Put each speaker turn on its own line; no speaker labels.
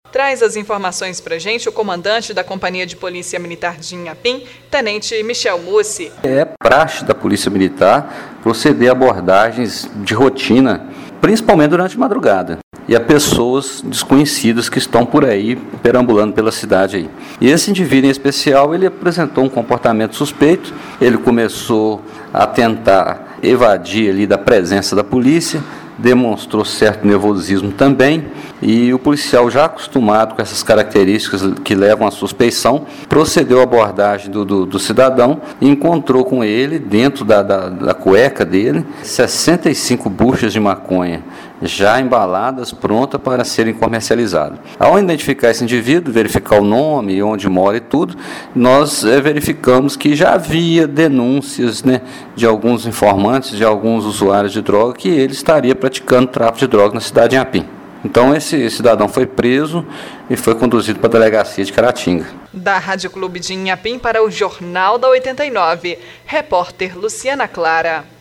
Traz as informações para a gente o comandante da Companhia de Polícia Militar de Inhapim, Tenente Michel Mussi.
É praxe da Polícia Militar proceder a abordagens de rotina, principalmente durante a madrugada, e a pessoas desconhecidas que estão por aí, perambulando pela cidade aí. E esse indivíduo em especial, ele apresentou um comportamento suspeito, ele começou a tentar evadir ali da presença da polícia, demonstrou certo nervosismo também, e o policial, já acostumado com essas características que levam à suspeição, procedeu à abordagem do cidadão e encontrou com ele, dentro da cueca dele, 65 buchas de maconha, já embaladas, prontas para serem comercializadas. Ao identificar esse indivíduo, verificar o nome, onde mora e tudo, nós verificamos que já havia denúncias, de alguns informantes, de alguns usuários de droga, que ele estaria praticando tráfico de droga na cidade de Inhapim. Então, esse cidadão foi preso e foi conduzido para a delegacia de Caratinga.
Da Rádio Clube de Inhapim para o Jornal da 89, repórter Luciana Clara.